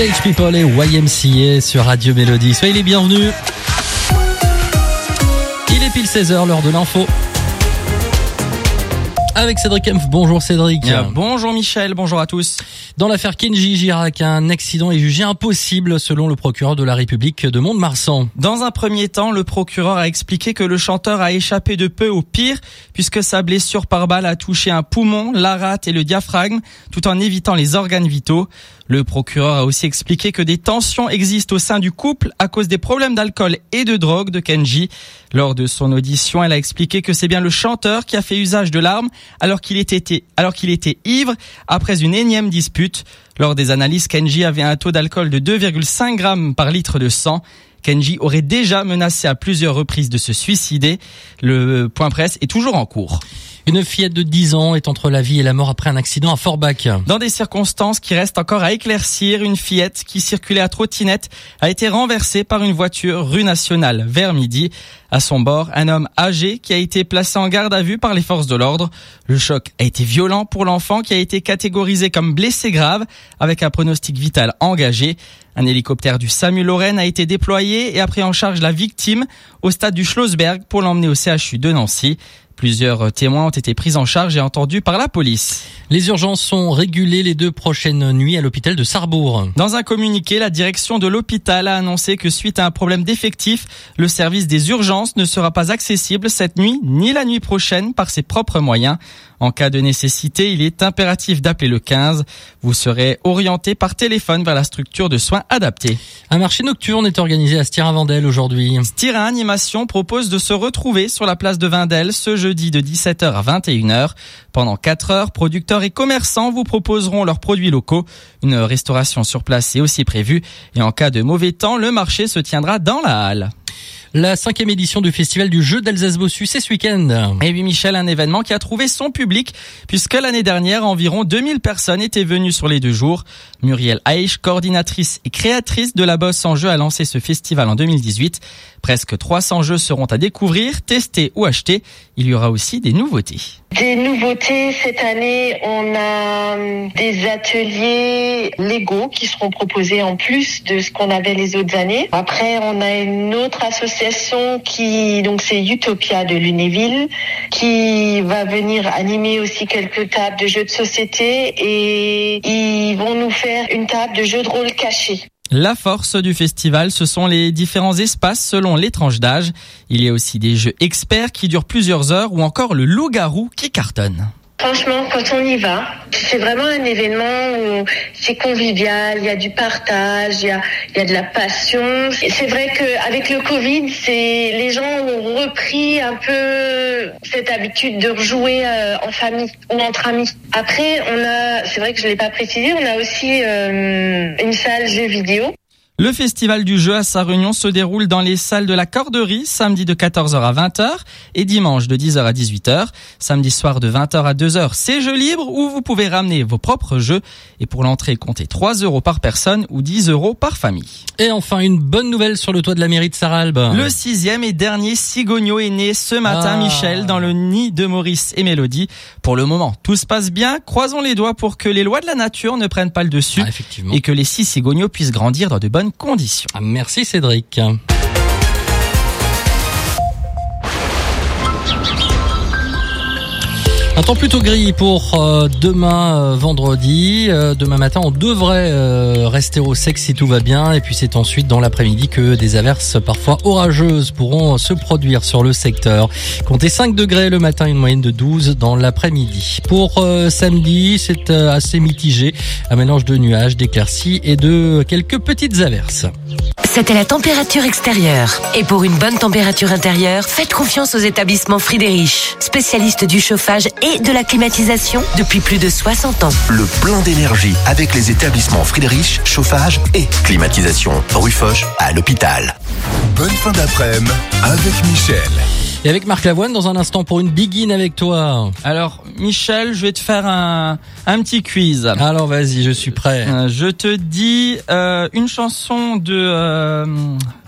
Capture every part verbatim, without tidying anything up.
Village People et Y M C A sur Radio Mélodie. Soyez les bienvenus. Il est pile seize heures, l'heure de l'info. Avec Cédric Kempf. Bonjour Cédric. Euh, bonjour Michel, bonjour à tous. Dans l'affaire Kenji Girac, un accident est jugé impossible selon le procureur de la République de Mont-de-Marsan. Dans un premier temps, le procureur a expliqué que le chanteur a échappé de peu au pire puisque sa blessure par balle a touché un poumon, la rate et le diaphragme tout en évitant les organes vitaux. Le procureur a aussi expliqué que des tensions existent au sein du couple à cause des problèmes d'alcool et de drogue de Kenji. Lors de son audition, elle a expliqué que c'est bien le chanteur qui a fait usage de l'arme alors qu'il était, alors qu'il était ivre après une énième dispute. Lors des analyses, Kenji avait un taux d'alcool de deux virgule cinq grammes par litre de sang. Kenji aurait déjà menacé à plusieurs reprises de se suicider. Le point presse est toujours en cours. Une fillette de dix ans est entre la vie et la mort après un accident à Forbach. Dans des circonstances qui restent encore à éclaircir, une fillette qui circulait à trottinette a été renversée par une voiture rue Nationale vers midi. À son bord, un homme âgé qui a été placé en garde à vue par les forces de l'ordre. Le choc a été violent pour l'enfant qui a été catégorisé comme blessé grave avec un pronostic vital engagé. Un hélicoptère du SAMU-Lorraine a été déployé et a pris en charge la victime au stade du Schlossberg pour l'emmener au C H U de Nancy. Plusieurs témoins ont été pris en charge et entendus par la police. Les urgences sont régulées les deux prochaines nuits à l'hôpital de Sarrebourg. Dans un communiqué, la direction de l'hôpital a annoncé que suite à un problème d'effectifs, le service des urgences ne sera pas accessible cette nuit ni la nuit prochaine par ses propres moyens. En cas de nécessité, il est impératif d'appeler le quinze. Vous serez orienté par téléphone vers la structure de soins adaptée. Un marché nocturne est organisé à Styrin-Vendel aujourd'hui. Styrin Animation propose de se retrouver sur la place de Vendel ce jeudi de dix-sept heures à vingt et une heures. Pendant quatre heures, producteurs et commerçants vous proposeront leurs produits locaux. Une restauration sur place est aussi prévue. Et en cas de mauvais temps, le marché se tiendra dans la halle. La cinquième édition du Festival du jeu d'Alsace-Bossu, c'est ce week-end. Et oui, Michel, un événement qui a trouvé son public, puisque l'année dernière, environ deux mille personnes étaient venues sur les deux jours. Muriel Aïch, coordinatrice et créatrice de la Bosse en jeu, a lancé ce festival en deux mille dix-huit. Presque trois cents jeux seront à découvrir, tester ou acheter. Il y aura aussi des nouveautés. Des nouveautés, cette année, on a des ateliers Lego qui seront proposés en plus de ce qu'on avait les autres années. Après, on a une autre association qui, donc c'est Utopia de Lunéville, qui va venir animer aussi quelques tables de jeux de société et ils vont nous faire une table de jeux de rôle cachés. La force du festival, ce sont les différents espaces selon les tranches d'âge. Il y a aussi des jeux experts qui durent plusieurs heures ou encore le loup-garou qui cartonne. Franchement, quand on y va, c'est vraiment un événement où c'est convivial, il y a du partage, il y a, il y a de la passion. C'est vrai qu'avec le Covid, c'est, les gens ont repris un peu cette habitude de rejouer euh, en famille ou entre amis. Après, on a, c'est vrai que je l'ai pas précisé, on a aussi euh, une salle jeux vidéo. Le festival du jeu à Sarre-Union se déroule dans les salles de la Corderie, samedi de quatorze heures à vingt heures et dimanche de dix heures à dix-huit heures. Samedi soir de vingt heures à deux heures, c'est jeux libres où vous pouvez ramener vos propres jeux. Et pour l'entrée, comptez trois euros par personne ou dix euros par famille. Et enfin, une bonne nouvelle sur le toit de la mairie de Sarralbe. Le sixième et dernier cigogneau est né ce matin, ah. Michel, dans le nid de Maurice et Mélodie. Pour le moment, tout se passe bien. Croisons les doigts pour que les lois de la nature ne prennent pas le dessus ah, effectivement. et que les six cigogneaux puissent grandir dans de bonnes conditions. Ah, merci Cédric. Un temps plutôt gris pour euh, demain euh, vendredi. Euh, demain matin, on devrait euh, rester au sec si tout va bien. Et puis c'est ensuite dans l'après-midi que des averses parfois orageuses pourront se produire sur le secteur. Comptez cinq degrés le matin, une moyenne de douze dans l'après-midi. Pour euh, samedi, c'est euh, assez mitigé. Un mélange de nuages, d'éclaircies et de quelques petites averses. C'était la température extérieure. Et pour une bonne température intérieure, faites confiance aux établissements Friedrich, spécialistes du chauffage et de la climatisation depuis plus de soixante ans. Le plein d'énergie avec les établissements Friedrich, chauffage et climatisation. Rue Foch à l'hôpital. Bonne fin d'après-midi avec Michel. Et avec Marc Lavoine dans un instant pour une begin avec toi. Alors, Michel, je vais te faire un, un petit quiz. Alors vas-y, je suis prêt. Euh, je te dis euh, une chanson de... Euh,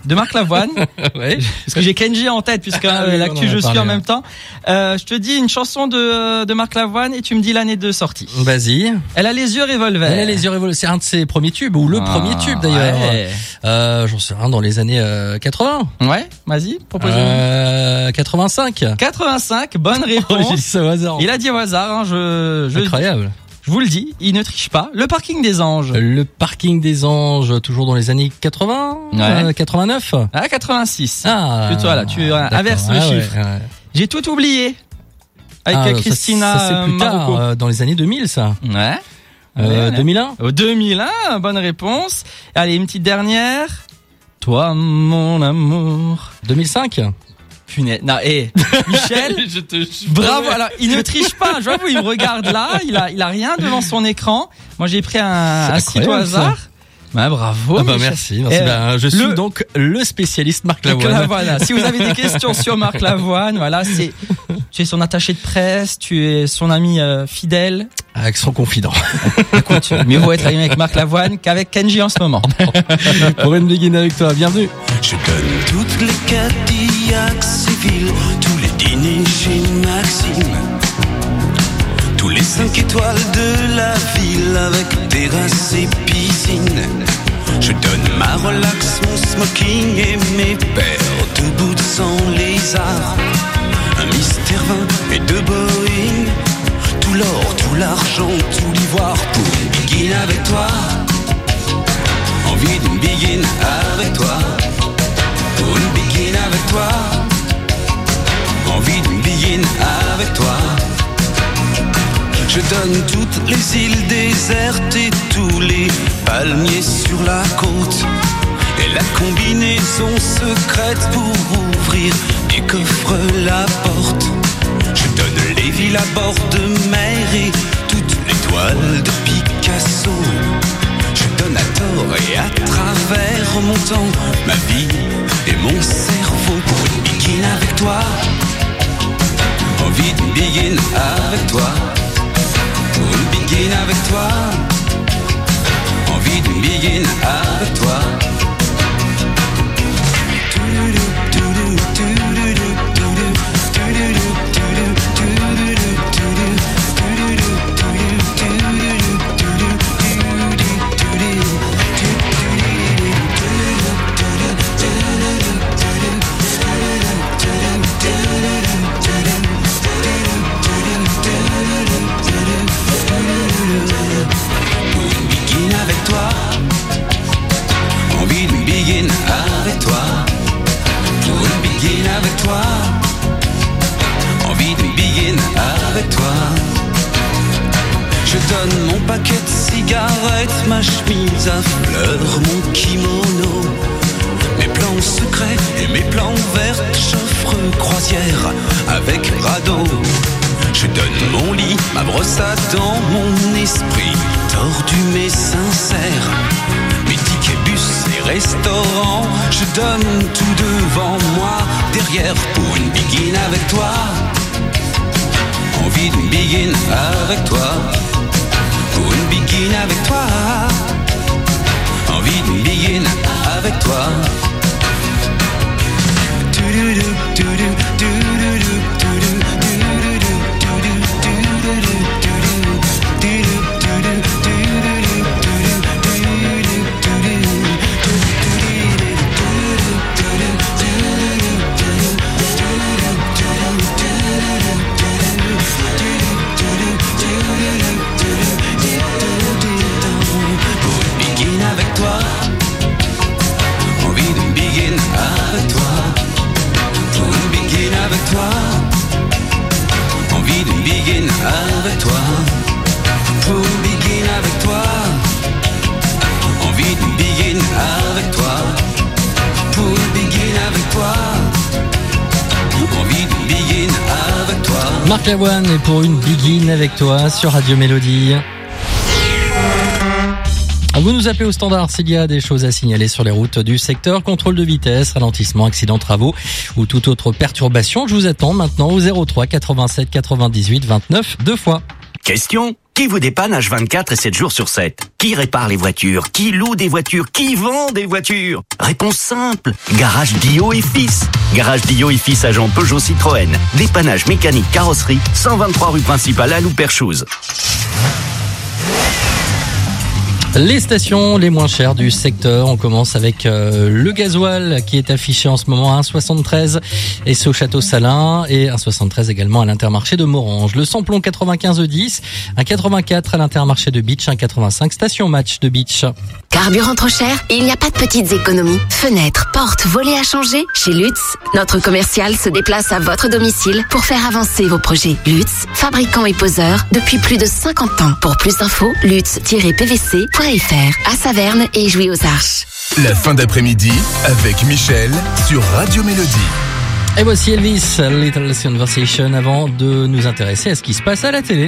de Marc Lavoine. Ouais. Parce que j'ai Kenji en tête, puisque Ah euh, oui, l'actu on en a je suis parlé, en hein. même temps. Euh, je te dis une chanson de, de Marc Lavoine et tu me dis l'année de sortie. Vas-y. Elle a les yeux revolver. Elle a les yeux révolus. C'est un de ses premiers tubes, ou le Ah, premier tube d'ailleurs. Ouais, Euh, j'en sais rien, dans les années euh, quatre-vingts. ouais vas-y, propose-moi. Euh, quatre-vingt-cinq. quatre-vingt-cinq, bonne Oh, j'ai réponse. dit ça au hasard. Il a dit au hasard, hein, je, je, Incroyable. je vous le dis, il ne triche pas. Le parking des anges. Le parking des anges, toujours dans les années quatre-vingts, Ouais. euh, quatre-vingt-neuf. Ah, quatre-vingt-six. Ah. Plutôt, voilà, tu d'accord. inverses le Ah ouais, chiffre. ouais. J'ai tout oublié. Avec Ah, euh, ça, Christina ça, c'est plus euh, tard, Marocco. euh, dans les années deux mille, ça. Ouais. Euh, Ouais. deux mille un. Au deux mille un, bonne réponse. Allez, une petite dernière. Toi, mon amour. deux mille cinq. Punaise. Non, hé, Michel. Je te Bravo. Alors, il ne triche pas. Je vois, vous, il me regarde là. Il a, il a rien devant son écran. Moi, j'ai pris un, C'est un site au incroyable, ça. hasard. Bah, bravo. Ah bah Michel. merci, merci. Eh, Bah, je suis le- donc le spécialiste Marc Donc, Lavoine. là, voilà. Si vous avez des questions sur Marc Lavoine, voilà, c'est, tu es son attaché de presse, tu es son ami euh, fidèle. Avec son confident. Écoute, mieux vaut être ami avec Marc Lavoine qu'avec Kenji en ce moment. Pour une begin avec toi, bienvenue. Je donne toutes les Cadillacs Séville, tous les dîners chez Maxime, tous les cinq étoiles de la ville avec terrasse et piscine. Je donne ma relax, mon smoking et mes paires de boots sans lézard, un Mister vingt et deux Boeing, tout l'or, tout l'argent, tout l'ivoire pour une begin avec toi. Envie d'une begin avec toi, pour une begin avec toi. Envie d'une begin avec toi. Je donne toutes les îles désertes et tous les palmiers sur la côte, et la combinaison secrète pour ouvrir du coffre la porte. Je donne les villes à bord de mer et toutes les toiles de Picasso. Je donne à tort et à travers mon temps, ma vie et mon cerveau pour une begin avec toi. Envie d'une begin avec toi, pour une begin avec toi. Envie d'une begin avec toi. Mon paquet de cigarettes, ma chemise à fleurs, mon kimono, mes plans secrets et mes plans verts, j'offre croisière avec radeau. Je donne mon lit, ma brosse à dents, mon esprit tordu mais sincère, mes tickets bus et restaurants. Je donne tout devant moi, derrière pour une begin avec toi. Envie d'une begin avec toi, pour une begin avec toi. Envie d'une begin avec toi. Envie d'une begin avec toi, pour begin avec toi. Envie d'une begin avec toi, pour begin avec toi. Envie d'une begin avec toi. Marc Lavoine est pour une begin avec toi sur Radio Mélodie. Vous nous appelez au standard s'il y a des choses à signaler sur les routes du secteur, contrôle de vitesse, ralentissement, accident, travaux ou toute autre perturbation. Je vous attends maintenant au zéro trois quatre-vingt-sept quatre-vingt-dix-huit vingt-neuf deux fois. Question: Qui vous dépanne H vingt-quatre et sept jours sur sept? Qui répare les voitures? Qui loue des voitures? Qui vend des voitures? Réponse simple. Garage Guillot et Fils. Garage Guillot et Fils, agent Peugeot Citroën. Dépannage mécanique carrosserie, cent vingt-trois rue principale à Louperchouse. Les stations les moins chères du secteur. On commence avec euh, le gasoil qui est affiché en ce moment à un virgule soixante-treize et c'est au Château Salin, et un virgule soixante-treize également à l'Intermarché de Morange. Le samplon quatre-vingt-quinze dix, un virgule quatre-vingt-quatre à l'Intermarché de Beach, un virgule quatre-vingt-cinq station Match de Beach. Carburant trop cher? Il n'y a pas de petites économies. Fenêtres, portes, volets à changer? Chez Lutz, notre commercial se déplace à votre domicile pour faire avancer vos projets. Lutz, fabricant et poseur depuis plus de cinquante ans. Pour plus d'infos, lutz tiret p v c point f r à Saverne et Jouy aux Arches. La fin d'après-midi avec Michel sur Radio Mélodie. Et voici Elvis, Little Conversation, avant de nous intéresser à ce qui se passe à la télé.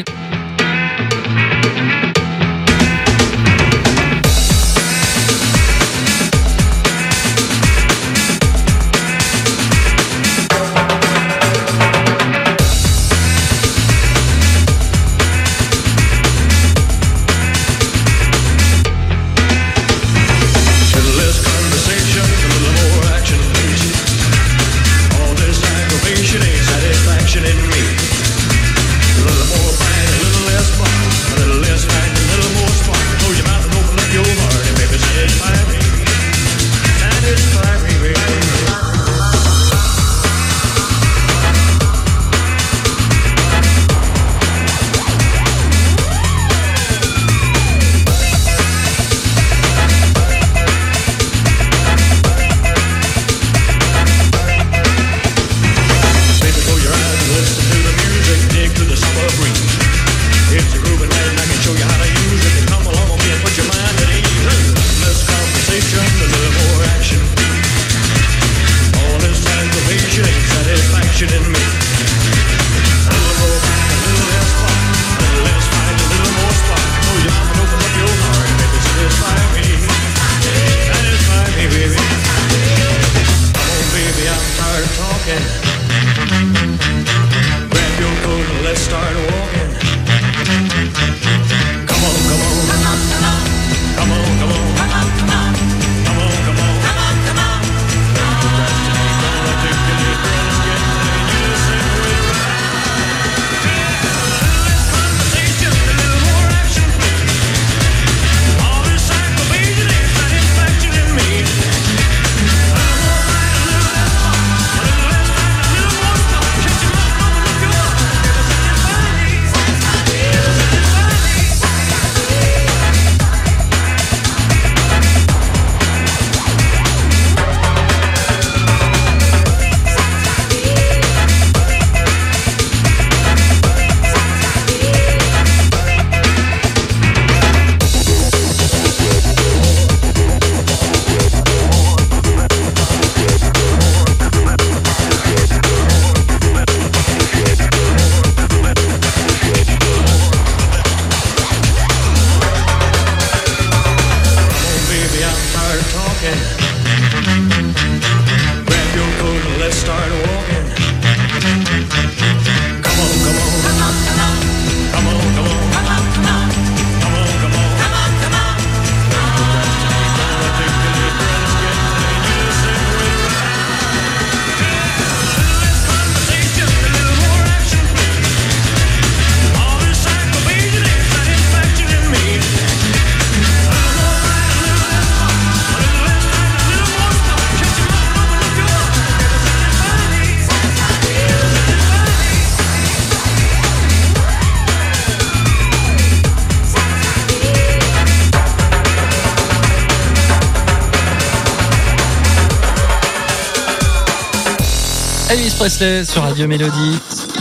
Elvis Presley sur Radio Mélodie.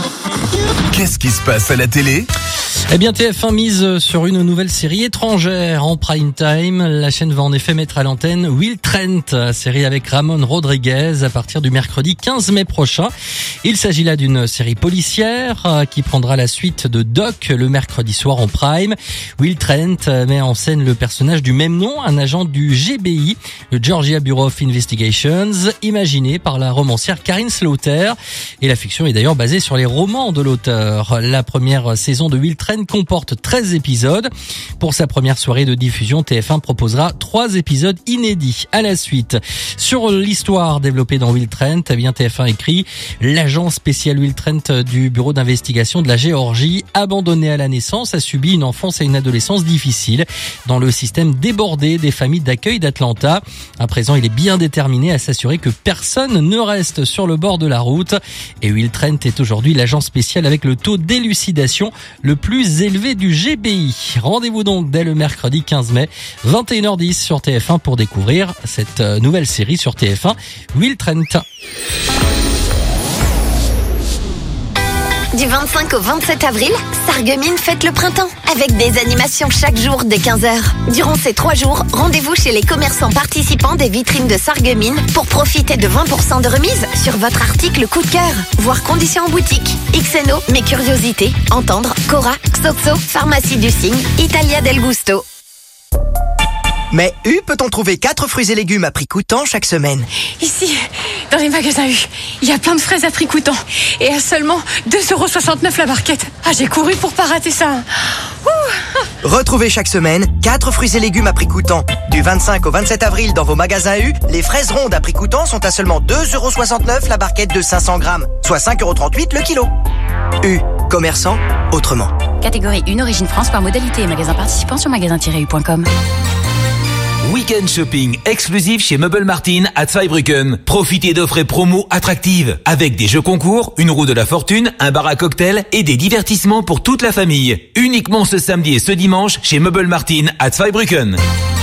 Qu'est-ce qui se passe à la télé ? Eh bien, T F un mise sur une nouvelle série étrangère en prime time. La chaîne va en effet mettre à l'antenne Will Trent, série avec Ramon Rodriguez à partir du mercredi quinze mai prochain. Il s'agit là d'une série policière qui prendra la suite de Doc le mercredi soir en prime. Will Trent met en scène le personnage du même nom, un agent du G B I, le Georgia Bureau of Investigations, imaginé par la romancière Karin Slaughter. Et la fiction est d'ailleurs basée sur les romans de l'auteur. La première saison de Will Trent Train comporte treize épisodes. Pour sa première soirée de diffusion, T F un proposera trois épisodes inédits à la suite. Sur l'histoire développée dans Will Trent, eh bien T F un écrit « L'agent spécial Will Trent du bureau d'investigation de la Géorgie, abandonné à la naissance, a subi une enfance et une adolescence difficiles dans le système débordé des familles d'accueil d'Atlanta. À présent, il est bien déterminé à s'assurer que personne ne reste sur le bord de la route. Et Will Trent est aujourd'hui l'agent spécial avec le taux d'élucidation le plus élevé du G B I. Rendez-vous donc dès le mercredi quinze mai, vingt et une heures dix sur T F un pour découvrir cette nouvelle série sur T F un, Will Trent. Du vingt-cinq au vingt-sept avril, Sarreguemines fête le printemps avec des animations chaque jour dès quinze heures. Durant ces trois jours, rendez-vous chez les commerçants participants des vitrines de Sarreguemines pour profiter de vingt pour cent de remise sur votre article coup de cœur. Voir conditions en boutique. X N O, Mes Curiosités, Entendre, Cora, Xoxo, Pharmacie du Cygne, Italia del Gusto. Mais U peut-on trouver quatre fruits et légumes à prix coûtant chaque semaine? Ici, dans les magasins U, il y a plein de fraises à prix coûtant. Et à seulement deux euros soixante-neuf la barquette. Ah, j'ai couru pour pas rater ça. Ouh. Retrouvez chaque semaine quatre fruits et légumes à prix coûtant. Du vingt-cinq au vingt-sept avril dans vos magasins U, les fraises rondes à prix coûtant sont à seulement deux euros soixante-neuf la barquette de cinq cents grammes, soit cinq euros trente-huit le kilo. U, commerçant autrement. Catégorie un Origine France par modalité et magasin participant sur magasin tiret u point com. Week-end shopping exclusif chez Meubles Martin à Zweibrücken. Profitez d'offres et promos attractives avec des jeux concours, une roue de la fortune, un bar à cocktail et des divertissements pour toute la famille. Uniquement ce samedi et ce dimanche chez Meubles Martin à Zweibrücken.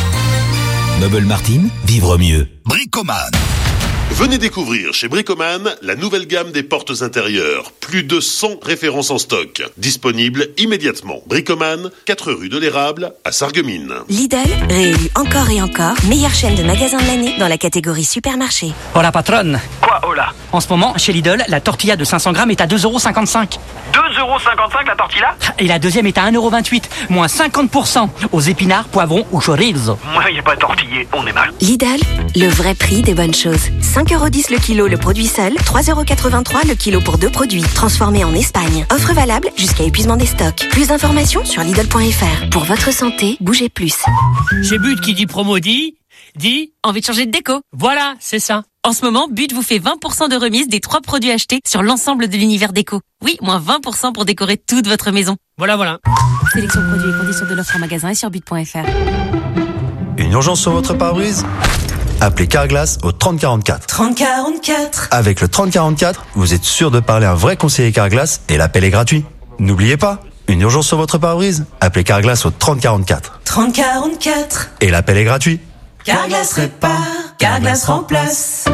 Meubles Martin, vivre mieux. Bricoman. Venez découvrir chez Bricoman la nouvelle gamme des portes intérieures. Plus de cent références en stock. Disponibles immédiatement. Bricoman, quatre rue de l'Érable à Sarreguemines. Lidl, réélu encore et encore, meilleure chaîne de magasins de l'année dans la catégorie supermarché. Hola patronne. Quoi hola? En ce moment, chez Lidl, la tortilla de cinq cents grammes est à deux euros cinquante-cinq. deux euros cinquante-cinq la tortilla? Et la deuxième est à un euro vingt-huit, moins cinquante pour cent. Aux épinards, poivrons ou chorizo. Moi, il n'y a pas tortillé, on est mal. Lidl, le vrai prix des bonnes choses. cinq euros dix le kilo le produit seul, trois euros quatre-vingt-trois le kilo pour deux produits, transformés en Espagne. Offre valable jusqu'à épuisement des stocks. Plus d'informations sur Lidl point F R. Pour votre santé, bougez plus. Chez But qui dit promo dit, dit envie de changer de déco. Voilà, c'est ça. En ce moment, But vous fait vingt pour cent de remise des trois produits achetés sur l'ensemble de l'univers déco. Oui, moins vingt pour cent pour décorer toute votre maison. Voilà, voilà. Sélection de produits et conditions de l'offre en magasin et sur but point F R. Une urgence sur votre pare-brise? Appelez Carglass au trente quarante-quatre. trente quarante-quatre. Avec le trente quarante-quatre, vous êtes sûr de parler à un vrai conseiller Carglass et l'appel est gratuit. N'oubliez pas, une urgence sur votre pare-brise? Appelez Carglass au trente quarante-quatre. trente quarante-quatre. Et l'appel est gratuit. Carglass répare, Carglass remplace.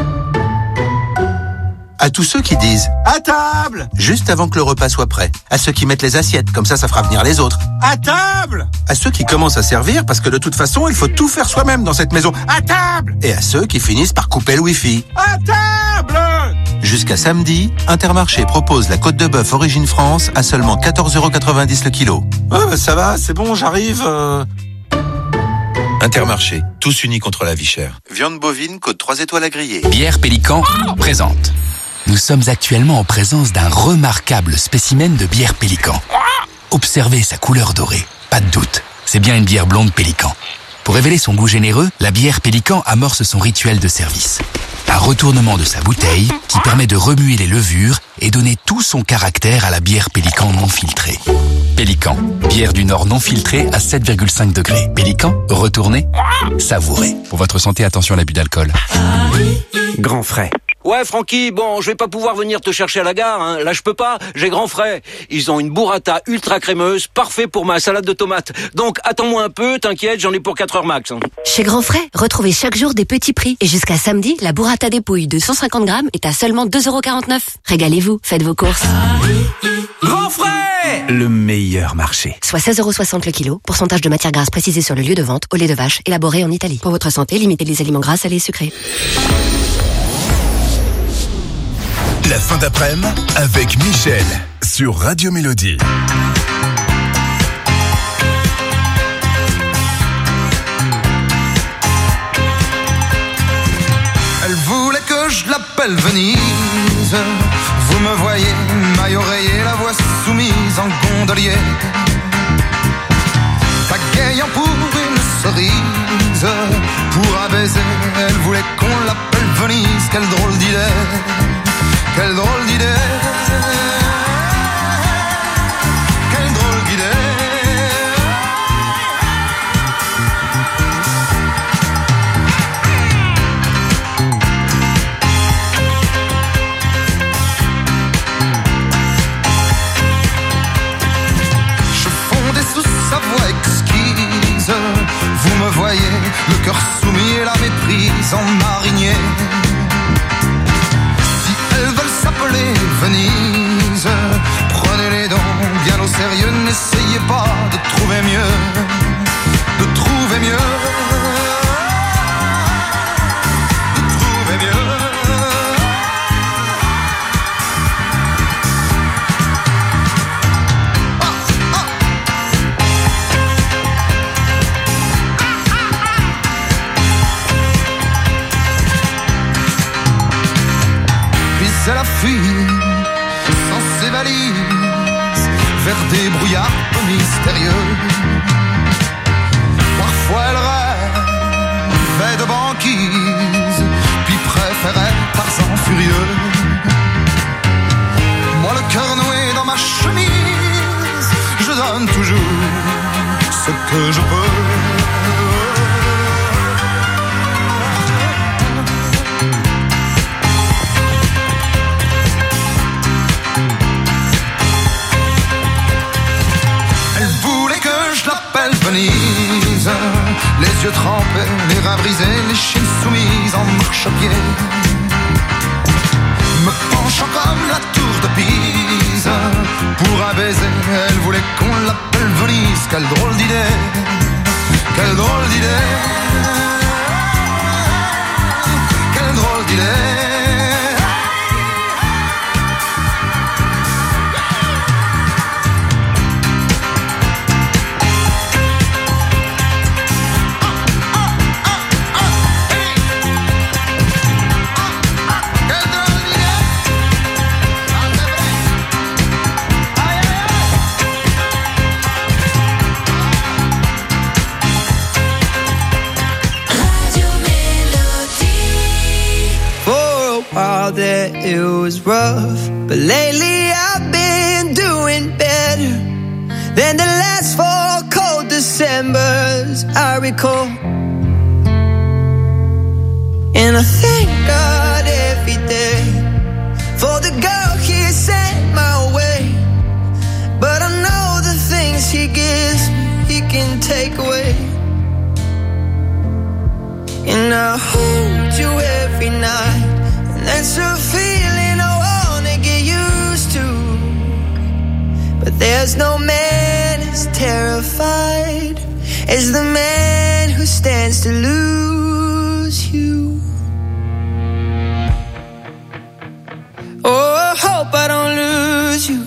À tous ceux qui disent « à table !» juste avant que le repas soit prêt. À ceux qui mettent les assiettes, comme ça, ça fera venir les autres. « À table !» À ceux qui commencent à servir, parce que de toute façon, il faut tout faire soi-même dans cette maison. « À table !» Et à ceux qui finissent par couper le wifi. « À table !» Jusqu'à samedi, Intermarché propose la côte de bœuf Origine France à seulement quatorze euros quatre-vingt-dix le kilo. « Oh, ça va, c'est bon, j'arrive. Euh... » Intermarché, tous unis contre la vie chère. Viande bovine, côte trois étoiles à griller. Bière Pélican présente. Nous sommes actuellement en présence d'un remarquable spécimen de bière Pélican. Observez sa couleur dorée. Pas de doute, c'est bien une bière blonde Pélican. Pour révéler son goût généreux, la bière Pélican amorce son rituel de service. Un retournement de sa bouteille qui permet de remuer les levures et donner tout son caractère à la bière Pélican non filtrée. Pélican, bière du Nord non filtrée à sept virgule cinq degrés. Pélican, retournez, savourez. Pour votre santé, attention à l'abus d'alcool. Grand frais. Ouais, Francky, bon, je vais pas pouvoir venir te chercher à la gare, hein. Là, je peux pas, j'ai Grand Frais. Ils ont une burrata ultra crémeuse, parfait pour ma salade de tomates. Donc, attends-moi un peu, t'inquiète, j'en ai pour quatre heures max. Hein. Chez Grand Frais, retrouvez chaque jour des petits prix. Et jusqu'à samedi, la burrata dépouille de cent cinquante grammes est à seulement deux euros quarante-neuf. Régalez-vous, faites vos courses. Grand Frais, le meilleur marché. Soit seize euros soixante le kilo, pourcentage de matière grasse précisé sur le lieu de vente, au lait de vache, élaboré en Italie. Pour votre santé, limitez les aliments gras, salés et sucrés. La fin d'après-midi avec Michel sur Radio Mélodie. Elle voulait que je l'appelle Venise. Vous me voyez, maille oreiller, la voix soumise en gondolier. cerise. Pour un baiser, elle voulait qu'on l'appelle Venise. Quelle drôle d'idée, quelle drôle d'idée, quelle drôle d'idée. Sa voix exquise, vous me voyez, le cœur soumis et la méprise en marinier. Si elles veulent s'appeler Venise, prenez-les donc bien au sérieux, n'essayez pas de trouver mieux, de trouver mieux, de trouver mieux. Elle a fui sans ses valises vers des brouillards peu mystérieux. Parfois elle rêvait de banquise, puis préférait Tarzan furieux. Moi le cœur noué dans ma chemise, je donne toujours ce que je peux. Venise, les yeux trempés, les reins brisés, les chines soumises en marchepied. Me penchant comme la tour de Pise, pour un baiser, elle voulait qu'on l'appelle Venise. Quelle drôle d'idée, quelle drôle d'idée, quelle drôle d'idée. That it was rough, but lately I've been doing better than the last four cold Decembers I recall. And I thank God every day for the girl He sent my way. But I know the things He gives me, He can take away. And I hold you every night. That's a feeling I wanna get used to. But there's no man as terrified as the man who stands to lose you. Oh, I hope I don't lose you.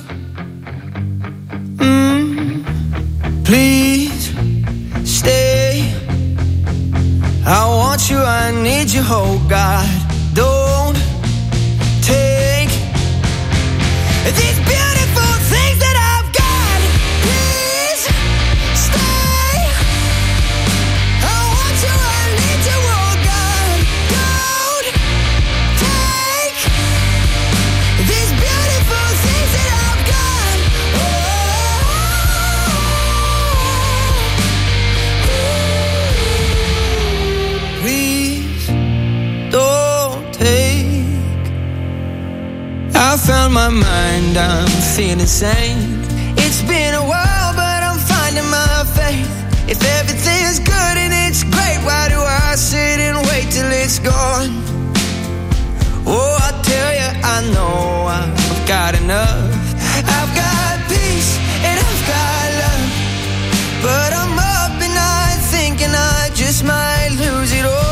Mm, please stay. I want you, I need you, oh God. Don't take these beautiful things that I've got. Please stay. I want you, I need you, oh God. Don't take these beautiful things that I've got. Oh. Please don't take. I found my mind, I'm feeling sane. It's been a while, but I'm finding my faith. If everything's good and it's great, why do I sit and wait till it's gone? Oh, I tell you, I know I've got enough. I've got peace and I've got love, but I'm up and I thinking I just might lose it all.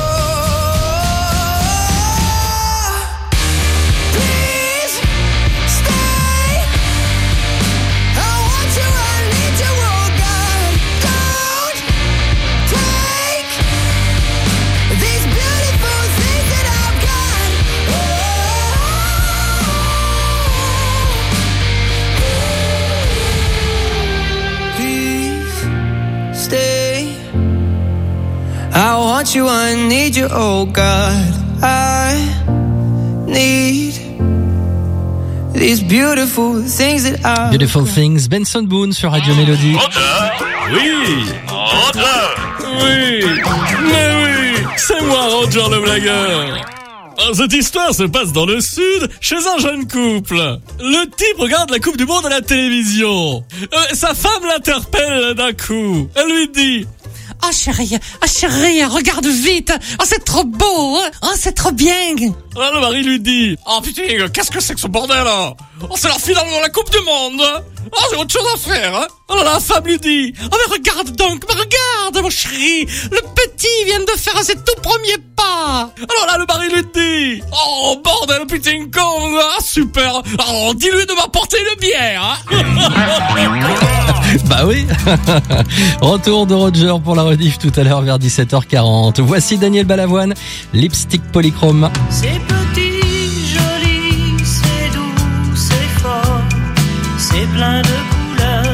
want you, I need you, oh God. I need these beautiful things that I... Beautiful Things, Benson Boone sur Radio Mélodie. Oui, Roger. Oui, mais oui, c'est moi Roger le blagueur. Cette histoire se passe dans le sud, chez un jeune couple. Le type regarde la Coupe du Monde à la télévision. Euh, sa femme l'interpelle d'un coup. Elle lui dit... Oh chérie, oh chérie, regarde vite. Oh c'est trop beau, hein. Oh c'est trop bien. Alors le mari lui dit... Oh putain, qu'est-ce que c'est que ce bordel là? Oh c'est leur finale dans la Coupe du Monde. Oh j'ai autre chose à faire, hein. Alors la femme lui dit... Oh mais regarde donc, mais regarde mon chéri. Le petit vient de faire ses tout premiers pas. Alors là le mari lui dit... Oh bordel putain con, ah, super. Alors dis-lui de m'apporter une bière, hein. Bah oui. Retour de Roger pour la rediff tout à l'heure vers dix-sept heures quarante. Voici Daniel Balavoine, Lipstick Polychrome. C'est petit, joli, c'est doux, c'est fort, c'est plein de couleurs.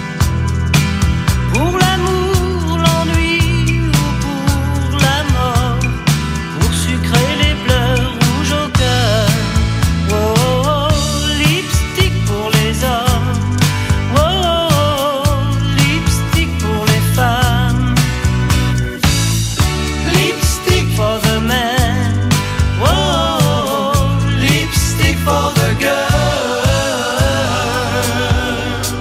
Pour l'amour, l'ennui ou pour la mort, pour sucrer les pleurs rouges au cœur. Oh, oh, oh, lipstick pour les hommes. Oh, oh, oh, lipstick pour les femmes. Lipstick for the men. Oh, oh, oh, lipstick for the girl.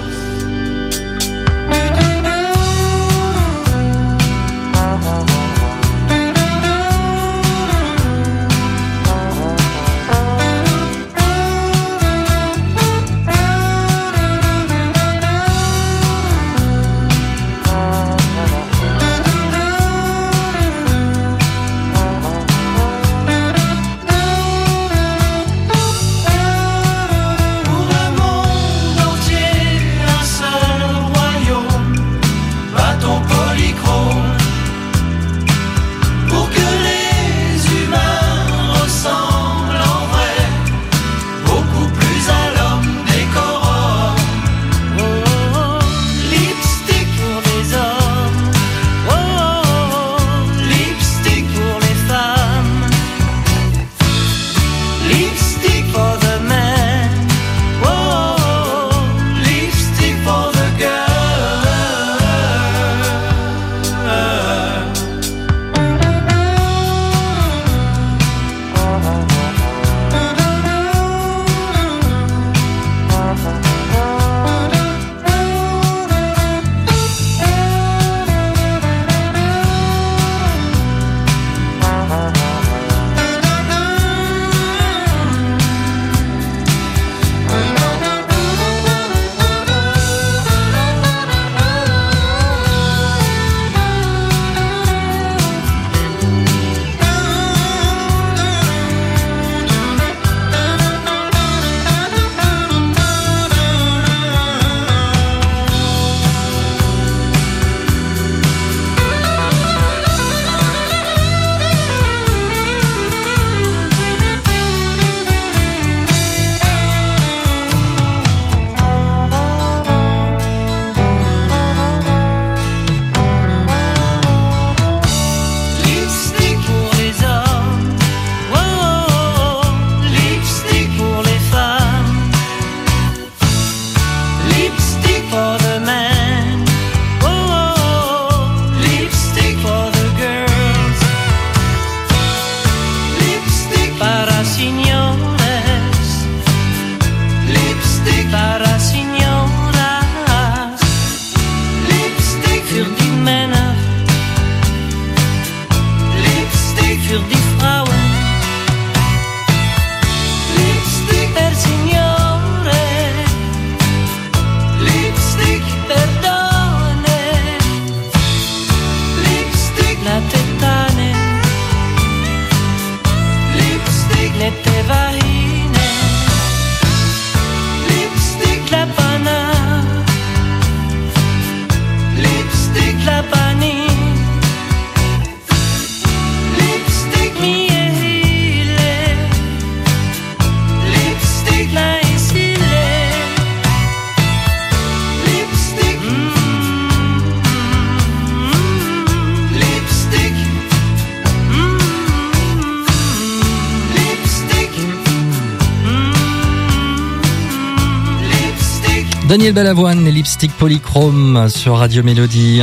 Daniel Balavoine et Lipstick Polychrome sur Radio Mélodie.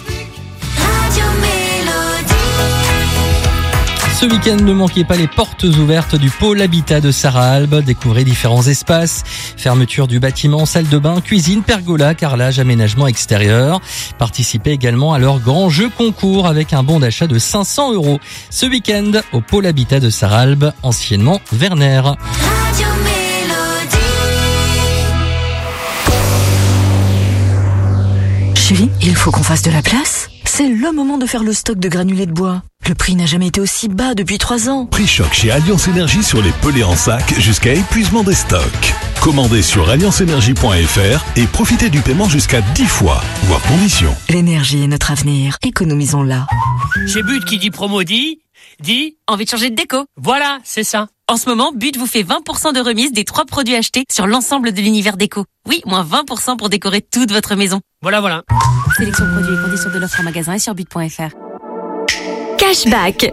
Ce week-end, ne manquez pas les portes ouvertes du pôle habitat de Sarralbe. Découvrez différents espaces, fermeture du bâtiment, salle de bain, cuisine, pergola, carrelage, aménagement extérieur. Participez également à leur grand jeu concours avec un bon d'achat de cinq cents euros. Ce week-end, au pôle habitat de Sarralbe, anciennement Werner. Chérie, il faut qu'on fasse de la place. C'est le moment de faire le stock de granulés de bois. Le prix n'a jamais été aussi bas depuis trois ans. Prix choc chez Alliance Énergie sur les pellets en sac jusqu'à épuisement des stocks. Commandez sur alliance énergie point f r et profitez du paiement jusqu'à dix fois, voire conditions. L'énergie est notre avenir. Économisons-la. Chez But qui dit promo dit, dit envie de changer de déco. Voilà, c'est ça. En ce moment, But vous fait vingt pour cent de remise des trois produits achetés sur l'ensemble de l'univers déco. Oui, moins vingt pour cent pour décorer toute votre maison. Voilà, voilà. Sélection produits et conditions de l'offre en magasin et sur but point f r. Cashback.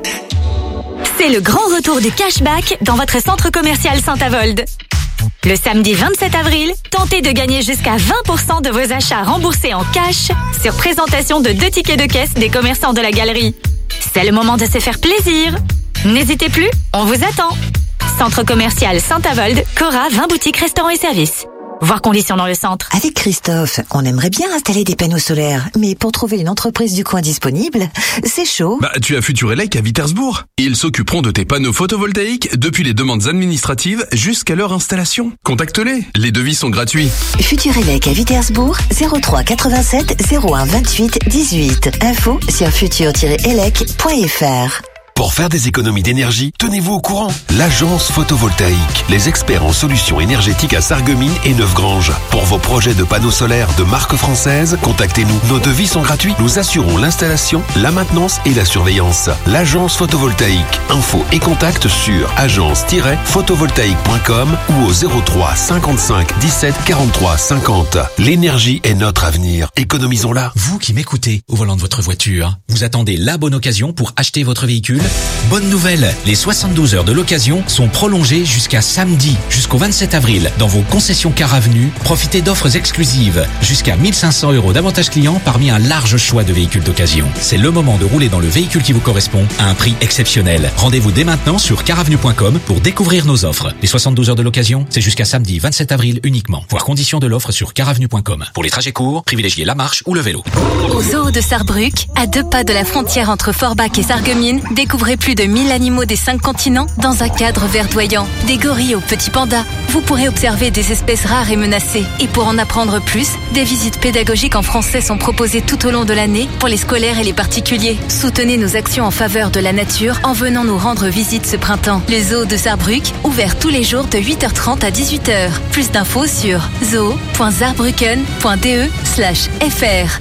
C'est le grand retour du cashback dans votre centre commercial Saint-Avold. Le samedi vingt-sept avril, tentez de gagner jusqu'à vingt pour cent de vos achats remboursés en cash sur présentation de deux tickets de caisse des commerçants de la galerie. C'est le moment de se faire plaisir. N'hésitez plus, on vous attend. Centre commercial Saint-Avold, Cora, vingt boutiques, restaurants et services. Voir conditions dans le centre. Avec Christophe, on aimerait bien installer des panneaux solaires, mais pour trouver une entreprise du coin disponible, c'est chaud. Bah, tu as Futurelec à Vitersbourg. Ils s'occuperont de tes panneaux photovoltaïques depuis les demandes administratives jusqu'à leur installation. Contacte-les, les devis sont gratuits. Futurelec à Vitersbourg, zéro trois quatre-vingt-sept zéro un vingt-huit dix-huit. Info sur futur tiret elec point f r. Pour faire des économies d'énergie, tenez-vous au courant. L'agence photovoltaïque, les experts en solutions énergétiques à Sarreguemines et Neufgrange. Pour vos projets de panneaux solaires de marque française, contactez-nous. Nos devis sont gratuits. Nous assurons l'installation, la maintenance et la surveillance. L'agence photovoltaïque. Info et contact sur agence tiret photovoltaïque point com ou au zéro trois cinquante-cinq dix-sept quarante-trois cinquante. L'énergie est notre avenir. Économisons-la. Vous qui m'écoutez au volant de votre voiture, vous attendez la bonne occasion pour acheter votre véhicule? Bonne nouvelle, les soixante-douze heures de l'occasion sont prolongées jusqu'à samedi, jusqu'au vingt-sept avril. Dans vos concessions Car Avenue, profitez d'offres exclusives, jusqu'à mille cinq cents euros d'avantages clients parmi un large choix de véhicules d'occasion. C'est le moment de rouler dans le véhicule qui vous correspond à un prix exceptionnel. Rendez-vous dès maintenant sur car avenue point com pour découvrir nos offres. Les soixante-douze heures de l'occasion, c'est jusqu'à samedi vingt-sept avril uniquement. Voir conditions de l'offre sur car avenue point com. Pour les trajets courts, privilégiez la marche ou le vélo. Au zoo de Sarrebruck, à deux pas de la frontière entre Forbach et Sarreguemines, découvrez plus de mille animaux des cinq continents dans un cadre verdoyant. Des gorilles aux petits pandas. Vous pourrez observer des espèces rares et menacées. Et pour en apprendre plus, des visites pédagogiques en français sont proposées tout au long de l'année pour les scolaires et les particuliers. Soutenez nos actions en faveur de la nature en venant nous rendre visite ce printemps. Le zoo de Sarrebruck, ouvert tous les jours de huit heures trente à dix-huit heures. Plus d'infos sur zoo point saarbrücken point d e slash f r.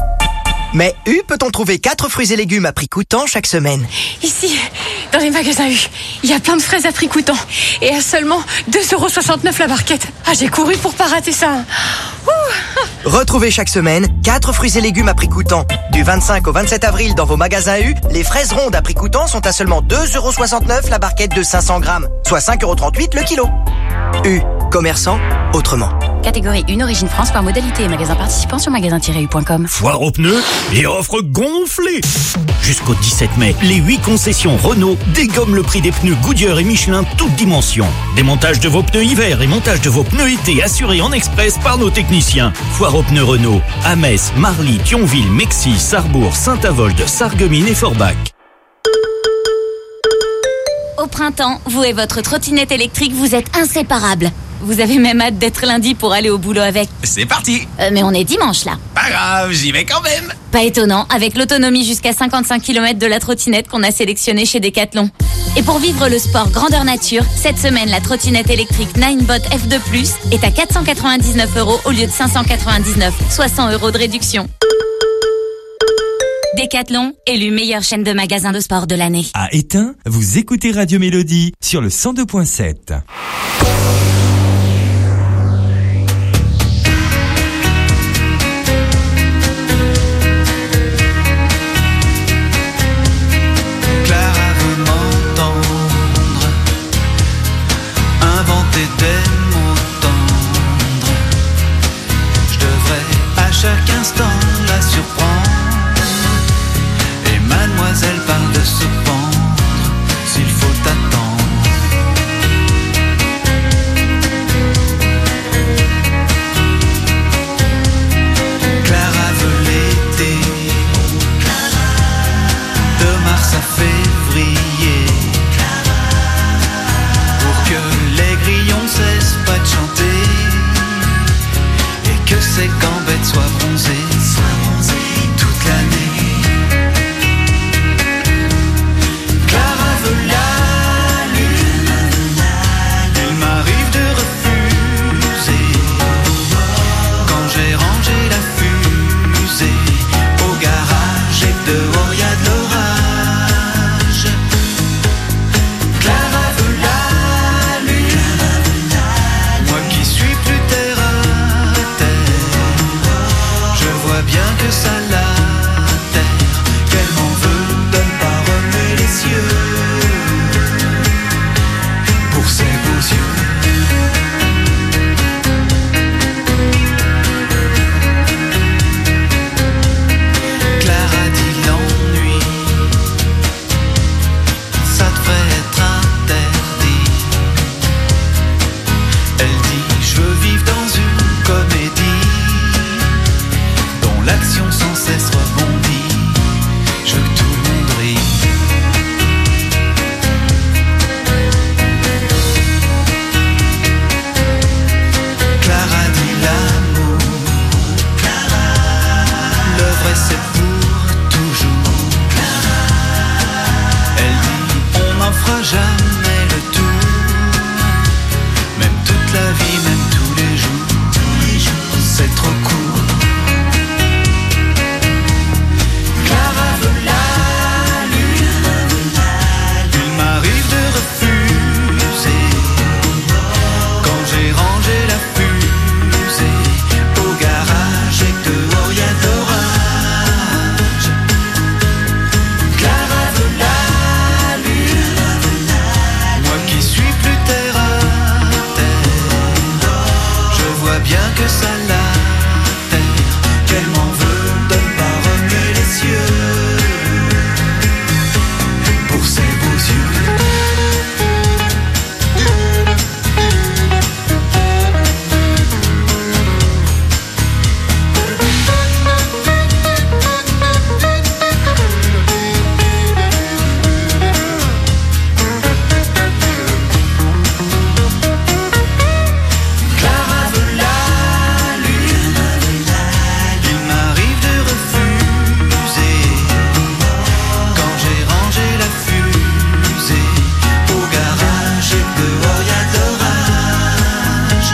Mais U peut-on trouver quatre fruits et légumes à prix coûtant chaque semaine? Ici, dans les magasins U, il y a plein de fraises à prix coûtant. Et à seulement deux euros soixante-neuf la barquette. Ah, j'ai couru pour pas rater ça. Ouh. Retrouvez chaque semaine quatre fruits et légumes à prix coûtant. Du vingt-cinq au vingt-sept avril dans vos magasins U, les fraises rondes à prix coûtant sont à seulement deux euros soixante-neuf la barquette de cinq cents grammes, soit cinq euros trente-huit le kilo. U, commerçant autrement. Catégorie un, origine France, par modalité et magasin participant sur magasin tiret u point com. Foire aux pneus et offres gonflées. Jusqu'au dix-sept mai, les huit concessions Renault dégomment le prix des pneus Goodyear et Michelin toutes dimensions. Démontage de vos pneus hiver et montage de vos pneus été assurés en express par nos techniciens. Foire aux pneus Renault à Metz, Marly, Thionville, Mexy, Sarrebourg, Saint-Avold, Sarreguemines et Forbach. Au printemps, vous et votre trottinette électrique, vous êtes inséparables. Vous avez même hâte d'être lundi pour aller au boulot avec. C'est parti. Euh, mais on est dimanche là. Pas grave, j'y vais quand même. Pas étonnant, avec l'autonomie jusqu'à cinquante-cinq kilomètres de la trottinette qu'on a sélectionnée chez Decathlon. Et pour vivre le sport grandeur nature, cette semaine, la trottinette électrique Ninebot F deux plus est à quatre cent quatre-vingt-dix-neuf euros au lieu de cinq cent quatre-vingt-dix-neuf, soit cent euros de réduction. Decathlon, élu meilleure chaîne de magasins de sport de l'année. À Étain, vous écoutez Radio Mélodie sur le cent deux point sept. Clara veut m'entendre inventer des mots tendres chaque instant la surprend. Et mademoiselle parle de se pendre s'il faut attendre. Clara veut l'été, de mars à février, pour que les grillons cessent pas de chanter et que ses gambettes soient bronzées, soient bronzées toute l'année. Clara veut la lune, il m'arrive de refuser quand j'ai rangé la fusée au garage et que dehors y a de l'orage. Clara veut la lune, moi qui suis plus terre à terre, je vois bien que ça l'atterre, qu'elle m'en veut de ne pas remuer les cieux pour ses beaux yeux. Clara dit l'ennui, ça devrait être interdit. Elle dit je veux vivre dans une comédie dont l'action sans cesse rebondit. Je veux que tout le monde rit. Clara dit l'amour, le vrai c'est pour toujours. Elle dit on n'en fera jamais le tour, même toute la vie, même tous les jours, tous les jours c'est trop court. Clara veut la lune, il m'arrive de refuser quand j'ai rangé la fusée au garage et que dehors y a d'orage. Clara veut la lune, moi qui suis plus terre à terre, je vois bien que ça l'atterre, qu'elle m'en veut de ne pas remuer les cieux pour ses beaux yeux. Clara veut la lune, il m'arrive de refuser quand j'ai rangé la fusée au garage et que dehors y a d'orage.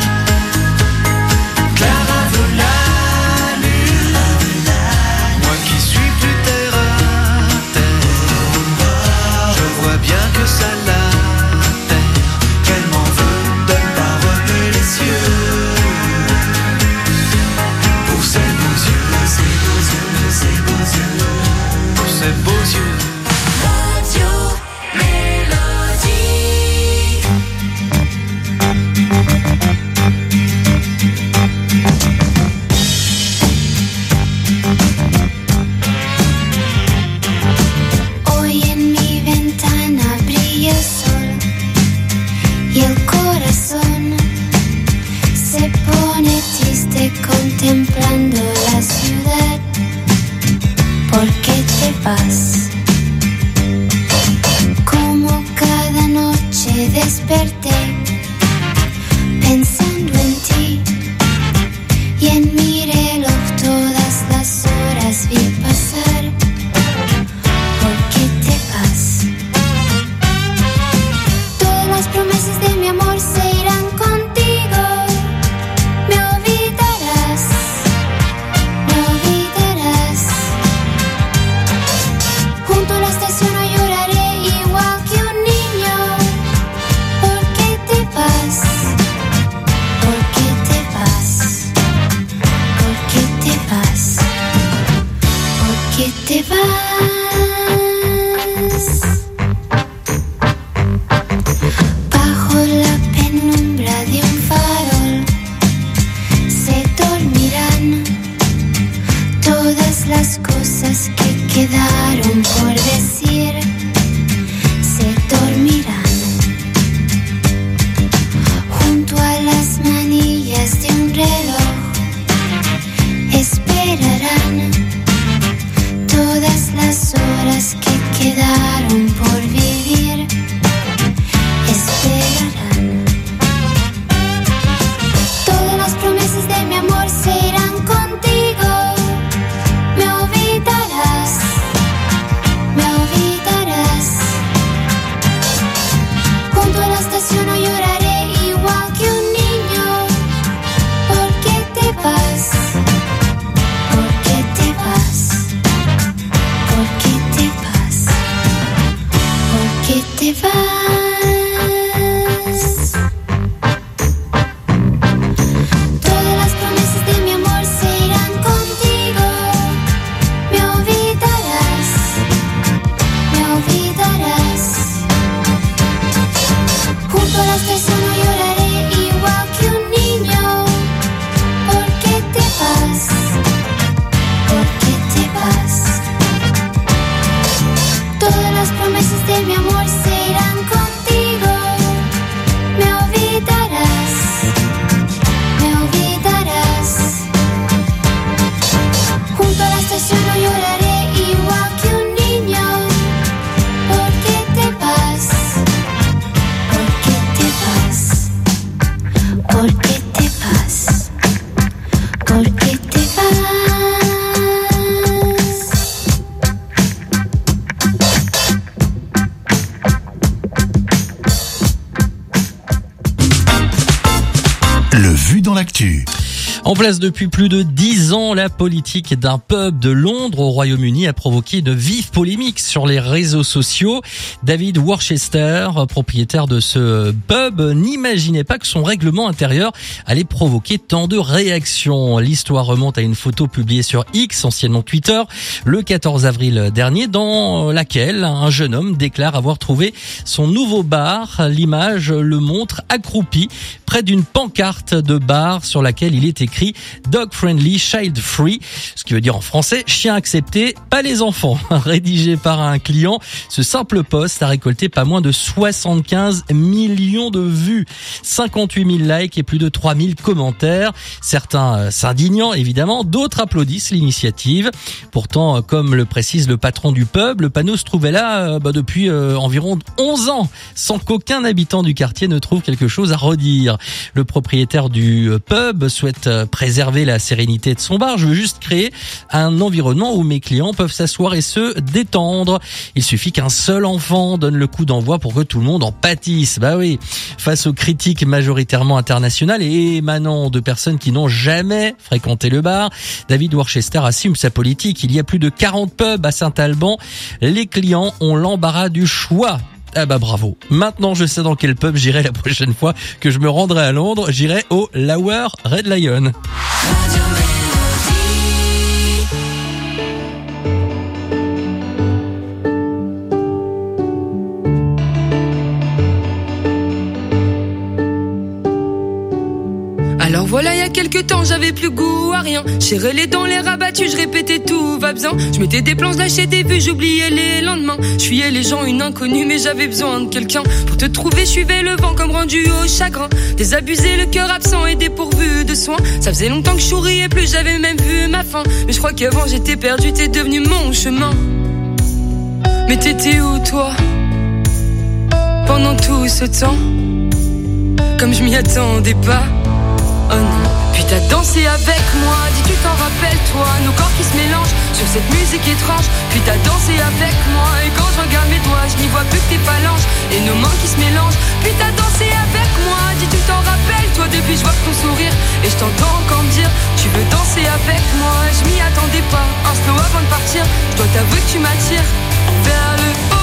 Clara veut la lune, moi qui suis plus terre à terre, je vois bien que ça l'atterre, qu'elle m'en veut de ne pas remuer les cieux pour ses beaux yeux, ses beaux yeux, ses beaux yeux, pour ses beaux yeux. Radio Mélodie. Hoy en mi ventana brilla el sol y el corazón se pone triste contemplando la ciudad. ¿Por qué te vas? Como cada noche desperté pensando en ti y en mi reloj todas las horas vi pasar. ¿Por qué te vas? Todas las promesas de mi amor se irán contigo. Me olvidarás, me olvidarás. Junto a la estación no lloraré igual que un niño. ¿Por qué te vas? ¿Por qué te vas? ¿Por las cosas que quedaron por decir se dormirán junto a las manillas de un reloj. Esperarán todas las horas que quedaron por vivir. Esperarán. Todas las promesas de mi amor se irán contigo. Me olvidarás, me olvidarás. Junto a la estación no lloraré igual que un niño. ¿Por qué te vas? ¿Por qué te vas? ¿Por qué te vas? ¿Por qué te vas? Todas las promesas de mi amor se irán contigo. Me olvidarás, me olvidarás. Junto a la estación no lloraré igual que un niño. ¿Por qué te vas? ¿Por qué te vas? Todas las promesas de mi amor se irán contigo. Me olvidarás, me olvidarás. Junto a la estación no lloraré igual que un niño. ¿Por qué te vas? ¿Por qué te vas? ¿Por qué te vas? ¿Por qué te vas? Le Vu dans l'actu. En place depuis plus de dix ans, la politique d'un pub de Londres au Royaume-Uni a provoqué une vive polémique sur les réseaux sociaux. David Worcester, propriétaire de ce pub, n'imaginait pas que son règlement intérieur allait provoquer tant de réactions. L'histoire remonte à une photo publiée sur X, anciennement Twitter, le quatorze avril dernier, dans laquelle un jeune homme déclare avoir trouvé son nouveau bar. L'image le montre accroupi près d'une pancarte de bar sur laquelle il est écrit Dog Friendly, Child Free, ce qui veut dire en français chien accepté, pas les enfants. Rédigé par un client, ce simple post a récolté pas moins de soixante-quinze millions de vues, cinquante-huit mille likes et plus de trois mille commentaires. Certains s'indignant évidemment, d'autres applaudissent l'initiative. Pourtant, comme le précise le patron du pub, le panneau se trouvait là bah, depuis euh, environ onze ans, sans qu'aucun habitant du quartier ne trouve quelque chose à redire. Le propriétaire du pub souhaite préserver la sérénité de son bar. Je veux juste créer un environnement où mes clients peuvent s'asseoir et se détendre. Il suffit qu'un seul enfant donne le coup d'envoi pour que tout le monde en pâtisse. Bah oui. Face aux critiques majoritairement internationales et émanant de personnes qui n'ont jamais fréquenté le bar, David Worcester assume sa politique. Il y a plus de quarante pubs à Saint-Alban. Les clients ont l'embarras du choix. Ah bah bravo. Maintenant je sais dans quel pub j'irai la prochaine fois que je me rendrai à Londres. J'irai au Lower Red Lion. Alors voilà, il y a quelques temps, j'avais plus goût à rien. Serré les dents, les rabattus, je répétais tout va bien. Je mettais des plans, je lâchais des vues, j'oubliais les lendemains. Je fuyais les gens, une inconnue, mais j'avais besoin de quelqu'un. Pour te trouver, je suivais le vent comme rendu au chagrin. Désabusé, le cœur absent et dépourvu de soins. Ça faisait longtemps que je souriais plus, j'avais même vu ma fin. Mais je crois qu'avant j'étais perdu, t'es devenu mon chemin. Mais t'étais où toi pendant tout ce temps? Comme je m'y attendais pas. Oh non, puis t'as dansé avec moi, dis tu t'en rappelles toi, nos corps qui se mélangent sur cette musique étrange. Puis t'as dansé avec moi, et quand je regarde mes doigts, je n'y vois plus que tes phalanges et nos mains qui se mélangent. Puis t'as dansé avec moi, dis tu t'en rappelles toi, depuis je vois ton sourire et je t'entends encore me dire tu veux danser avec moi. Je m'y attendais pas, un slow avant de partir, je dois t'avouer que tu m'attires vers le haut.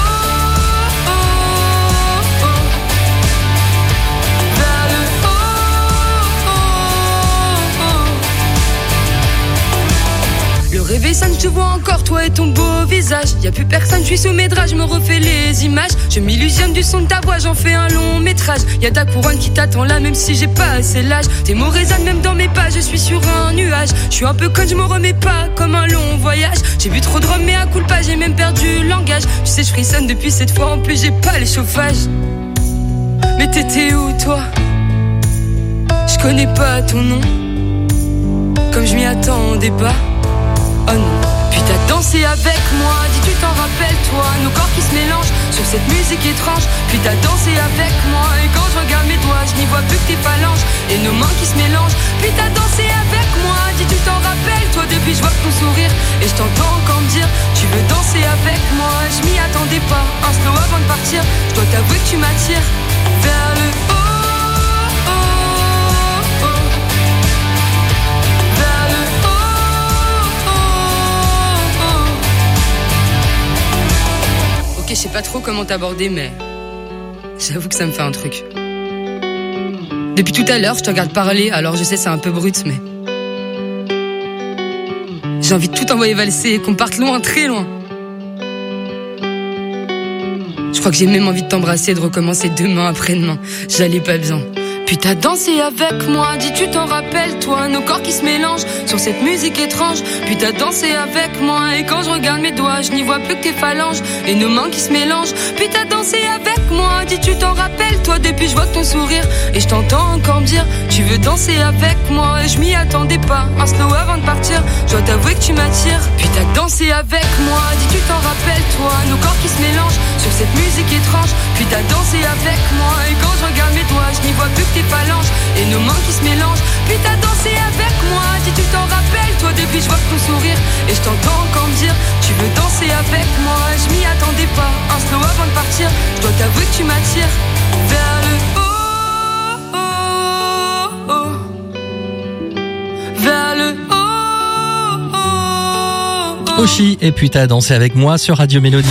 Le réveille, ça je te vois encore, toi et ton beau visage. Y'a plus personne, je suis sous mes draps, je me refais les images. Je m'illusionne du son de ta voix, j'en fais un long métrage. Y'a ta couronne qui t'attend là, même si j'ai pas assez l'âge. Tes mots résonnent même dans mes pas, je suis sur un nuage. Je suis un peu conne, je me remets pas comme un long voyage. J'ai bu trop de rhum, mais à coup pas, j'ai même perdu le langage. Tu sais, je frissonne depuis cette fois, en plus j'ai pas les chauffages. Mais t'étais où toi? Je connais pas ton nom, comme je m'y attendais pas. Oh non. Puis t'as dansé avec moi, dis tu t'en rappelles toi. Nos corps qui se mélangent sur cette musique étrange. Puis t'as dansé avec moi, et quand je regarde mes doigts, je n'y vois plus que tes phalanges et nos mains qui se mélangent. Puis t'as dansé avec moi, dis tu t'en rappelles toi. Depuis je vois ton sourire et je t'entends encore me dire tu veux danser avec moi. Je m'y attendais pas, un slow avant de partir. Je dois t'avouer que tu m'attires vers le haut. Ok, je sais pas trop comment t'aborder, mais j'avoue que ça me fait un truc. Depuis tout à l'heure, je te regarde parler, alors je sais c'est un peu brut, mais j'ai envie de tout envoyer valser et qu'on parte loin, très loin. Je crois que j'ai même envie de t'embrasser et de recommencer demain après-demain. J'allais pas bien. Puis t'as dansé avec moi, dis tu t'en rappelles toi. Nos corps qui se mélangent sur cette musique étrange. Puis t'as dansé avec moi, et quand je regarde mes doigts, je n'y vois plus que tes phalanges et nos mains qui se mélangent. Puis t'as dansé avec moi, dis tu t'en rappelles toi. Depuis je vois ton sourire et je t'entends encore me dire tu veux danser avec moi. Et je m'y attendais pas, un slow avant de partir. Je dois t'avouer que tu m'attires. Puis t'as dansé avec moi, dis tu t'en rappelles toi. Nos corps qui se mélangent sur cette musique étrange. Puis t'as dansé avec moi, et quand je regarde mes doigts, je n'y vois plus que tes phalanges et nos mains qui se mélangent. Puis t'as dansé avec moi, dis tu t'en rappelles toi. Depuis je vois ton sourire et je t'entends encore me dire tu veux danser avec moi. Je m'y attendais pas, un slow avant de partir. Je dois t'avouer que tu m'attires vers le haut, oh, oh, vers le haut, oh, oh. Oshi et puis t'as dansé avec moi sur Radio Mélodie.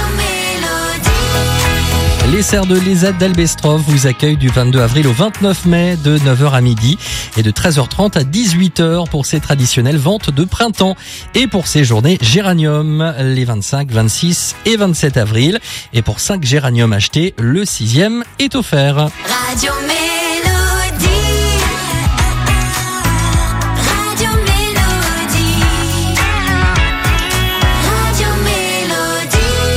Les Serres de l'Ezat d'Albestrov vous accueillent du vingt-deux avril au vingt-neuf mai de neuf heures à midi et de treize heures trente à dix-huit heures pour ces traditionnelles ventes de printemps et pour ces journées géranium les vingt-cinq, vingt-six et vingt-sept avril. Et pour cinq géraniums achetés, le sixième est offert. Radio Mélodie. Radio Mélodie. Radio Mélodie.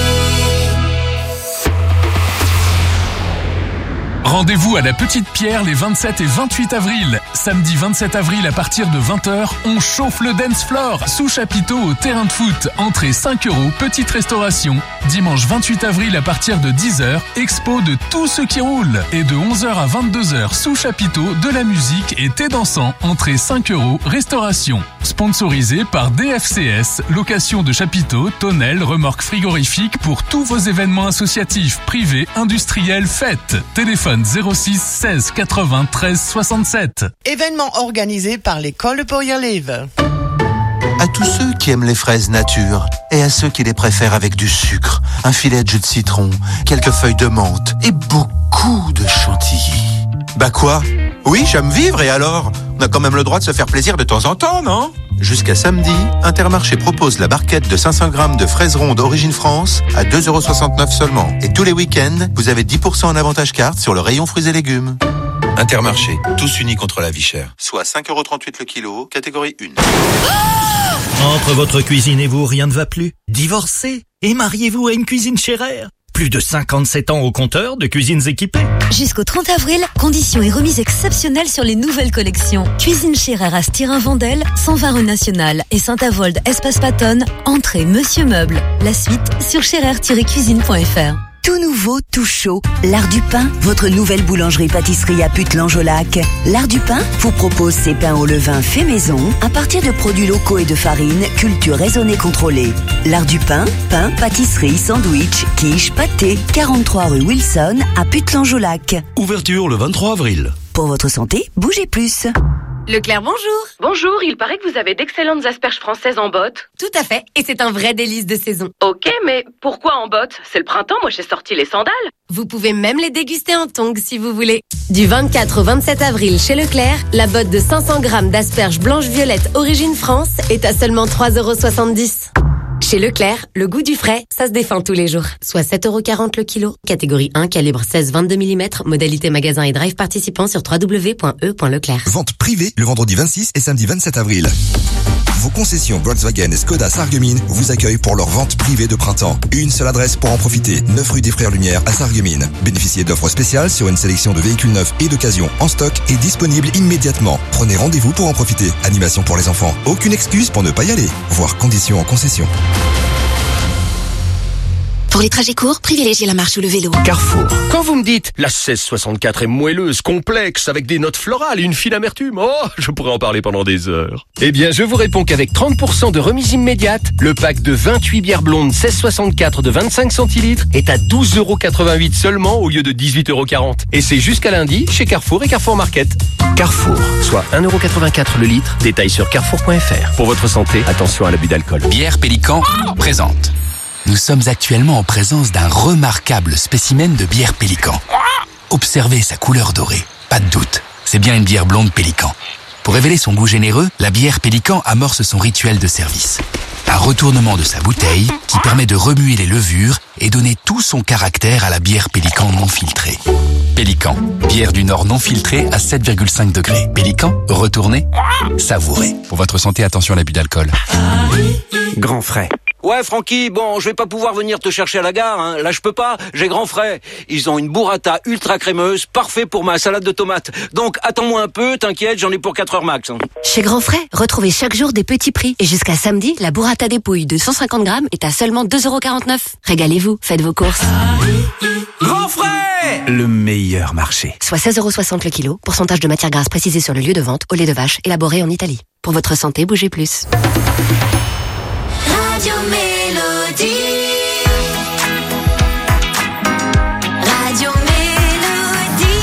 Rendez-vous à la Petite Pierre les vingt-sept et vingt-huit avril. Samedi vingt-sept avril à partir de vingt heures, on chauffe le dance floor sous chapiteau au terrain de foot. Entrée cinq euros, petite restauration. Dimanche vingt-huit avril à partir de dix heures, expo de tout ce qui roule. Et de onze heures à vingt-deux heures sous chapiteau, de la musique et thé dansant. Entrée cinq euros, restauration. Sponsorisé par D F C S, location de chapiteaux, tonnelles, remorques frigorifiques pour tous vos événements associatifs, privés, industriels, fêtes. Téléphone zéro six seize quatre-vingts treize soixante-sept. Événement organisé par l'école de Poirier-Live. À tous ceux qui aiment les fraises nature et à ceux qui les préfèrent avec du sucre, un filet de jus de citron, quelques feuilles de menthe et beaucoup de chantilly. Bah quoi? Oui, j'aime vivre et alors? On a quand même le droit de se faire plaisir de temps en temps, non? Jusqu'à samedi, Intermarché propose la barquette de cinq cents grammes de fraises rondes Origine France à deux euros soixante-neuf seulement. Et tous les week-ends, vous avez dix pour cent en avantage carte sur le rayon fruits et légumes. Intermarché, tous unis contre la vie chère. Soit cinq euros trente-huit le kilo, catégorie un. Entre votre cuisine et vous, rien ne va plus. Divorcez et mariez-vous à une cuisine Scherer. Plus de cinquante-sept ans au compteur de cuisines équipées. Jusqu'au trente avril, conditions et remises exceptionnelles sur les nouvelles collections. Cuisine Scherer à Styrin-Vendel, cent vingt rue Nationale et Saint-Avold, Espace Pattonne. Entrée Monsieur Meuble. La suite sur scherer tiret cuisine point f r. Tout nouveau, tout chaud. L'Art du Pain, votre nouvelle boulangerie-pâtisserie à Putelange-au-Lac. L'Art du Pain vous propose ses pains au levain fait maison à partir de produits locaux et de farine, culture raisonnée contrôlée. L'Art du Pain, pain, pâtisserie, sandwich, quiche, pâté. quarante-trois rue Wilson à Putelange-au-Lac. Ouverture le vingt-trois avril. Pour votre santé, bougez plus. Leclerc, bonjour. Bonjour, il paraît que vous avez d'excellentes asperges françaises en botte. Tout à fait, et c'est un vrai délice de saison. Ok, mais pourquoi en botte? C'est le printemps, moi j'ai sorti les sandales. Vous pouvez même les déguster en tongs si vous voulez. Du vingt-quatre au vingt-sept avril chez Leclerc, la botte de cinq cents grammes d'asperges blanches-violettes origine France est à seulement trois euros soixante-dix. Chez Leclerc, le goût du frais, ça se défend tous les jours. Soit sept euros quarante le kilo. Catégorie un, calibre seize vingt-deux millimètres. Modalité magasin et drive participant sur w w w point e point leclerc. Vente privée le vendredi vingt-six et samedi vingt-sept avril. Vos concessions Volkswagen et Skoda Sarreguemines vous accueillent pour leur vente privée de printemps. Une seule adresse pour en profiter. neuf rue des Frères Lumière à Sarreguemines. Bénéficiez d'offres spéciales sur une sélection de véhicules neufs et d'occasion en stock et disponibles immédiatement. Prenez rendez-vous pour en profiter. Animation pour les enfants. Aucune excuse pour ne pas y aller. Voir conditions en concession. Pour les trajets courts, privilégiez la marche ou le vélo. Carrefour. Quand vous me dites la seize soixante-quatre est moelleuse, complexe, avec des notes florales et une fine amertume, oh, je pourrais en parler pendant des heures. Eh bien, je vous réponds qu'avec trente pour cent de remise immédiate, le pack de vingt-huit bières blondes seize soixante-quatre de vingt-cinq centilitres est à douze euros quatre-vingt-huit seulement au lieu de dix-huit euros quarante. Et c'est jusqu'à lundi chez Carrefour et Carrefour Market. Carrefour, soit un euro quatre-vingt-quatre le litre. Détail sur carrefour point f r. Pour votre santé, attention à l'abus d'alcool. Bière Pélican présente. Nous sommes actuellement en présence d'un remarquable spécimen de bière Pélican. Observez sa couleur dorée. Pas de doute, c'est bien une bière blonde Pélican. Pour révéler son goût généreux, la bière Pélican amorce son rituel de service. Un retournement de sa bouteille qui permet de remuer les levures et donner tout son caractère à la bière Pélican non filtrée. Pélican, bière du Nord non filtrée à sept virgule cinq degrés. Pélican, retournez, savourez. Pour votre santé, attention à l'abus d'alcool. Grand frais. Ouais, Francky, bon, je vais pas pouvoir venir te chercher à la gare, hein. Là, je peux pas, j'ai grand frais. Ils ont une burrata ultra crémeuse, parfait pour ma salade de tomates. Donc, attends-moi un peu, t'inquiète, j'en ai pour quatre heures max. Hein. Chez Grand Frais, retrouvez chaque jour des petits prix. Et jusqu'à samedi, la burrata des pouilles de cent cinquante grammes est à seulement deux euros quarante-neuf. Régalez-vous, faites vos courses. Grand Frais, le meilleur marché. Soit seize euros soixante le kilo, pourcentage de matière grasse précisé sur le lieu de vente, au lait de vache, élaboré en Italie. Pour votre santé, bougez plus. Radio Mélodie. Radio Mélodie.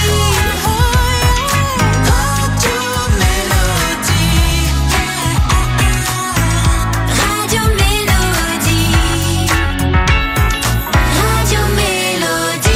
Radio Mélodie. Radio Mélodie. Radio Mélodie.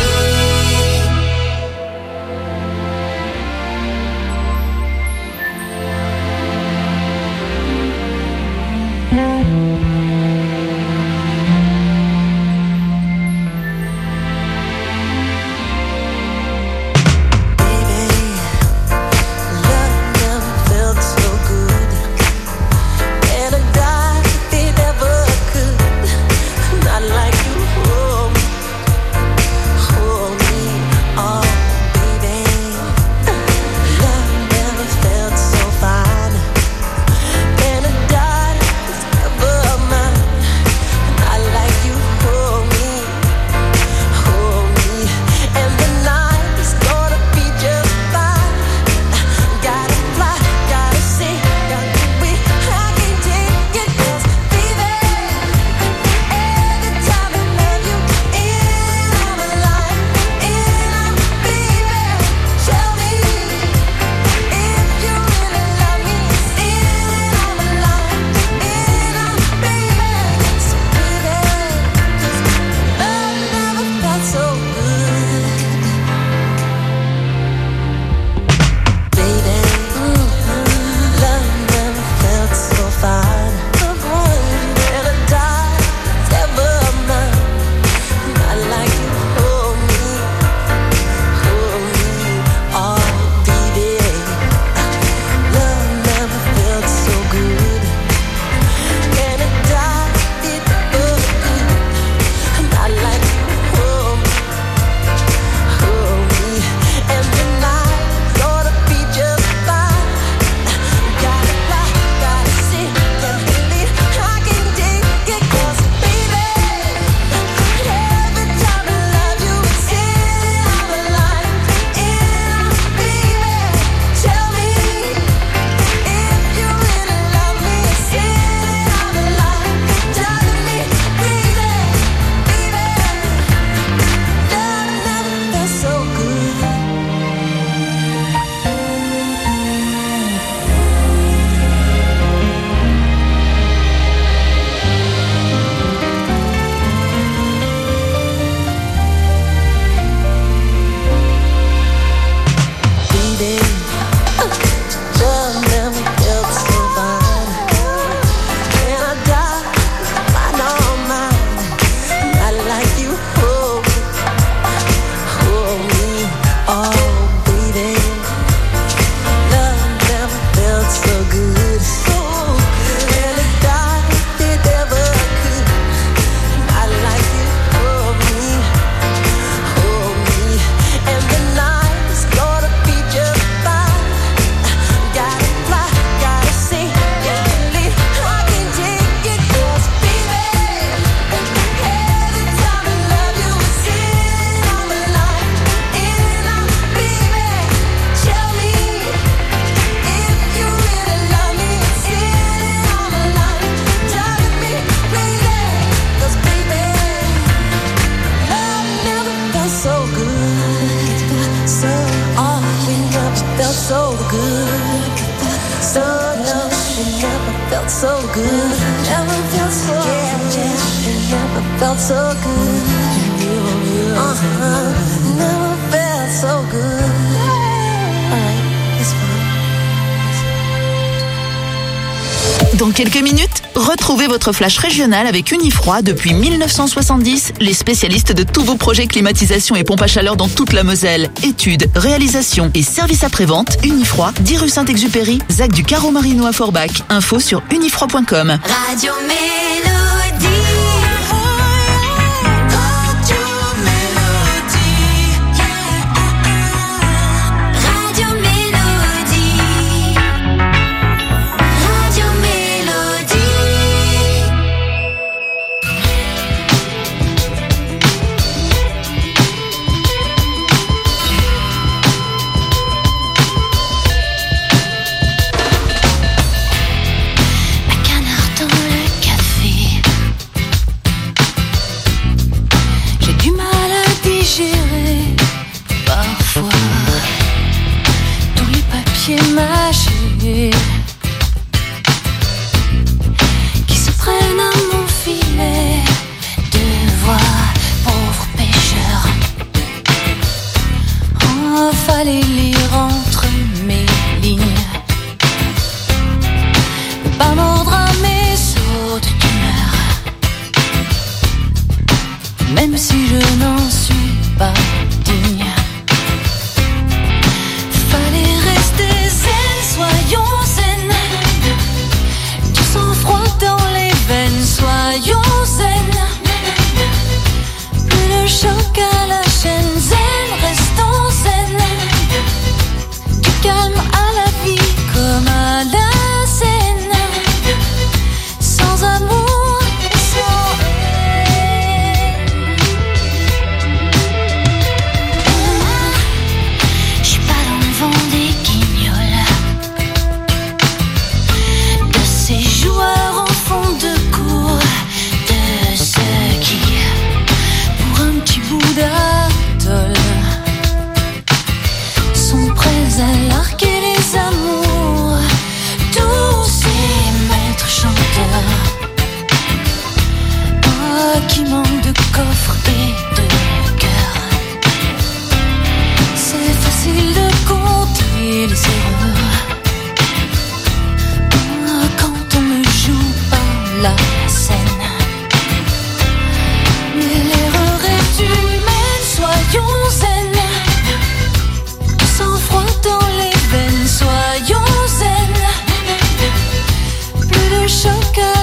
My so good. So low, it never felt so good. Never felt so good. It never felt so good. Uh-huh. Never felt so good. Alright, it's fine. Dans quelques minutes, retrouvez votre flash régional avec Unifroid depuis mille neuf cent soixante-dix, les spécialistes de tous vos projets climatisation et pompe à chaleur dans toute la Moselle. Études, réalisations et services après-vente, Unifroid, dix rue Saint-Exupéry, Zac du Carreau Marino à Forbach. Info sur unifroid point com. Radio Mélodie. Mâchés qui se prennent à mon filet de voix, pauvres pêcheurs. Oh, fallait lire entre mes lignes, pas mordre à mes sautes d'humeur, même si je n'en suis pas digne. Fallait rester zen, soyons zen. Du sang-froid dans les veines, soyons zen. Plus de choc à la chaîne, zen, restons zen. Du calme à la vie comme à la scène. Sans amour, sans haine. Je suis pas dans le vent des guignols, de ces joueurs en fond de cour, de ceux qui, pour un petit bout d'atoll, sont prêts à larguer les amours. Tous ces maîtres chanteurs, oh, qui manquent de coffre et de cœur. C'est facile de compter les erreurs, oh, quand on ne joue pas la scène. Mais l'erreur est humaine, soyons zen. Du sang-froid dans les veines, soyons zen. Plus de choc à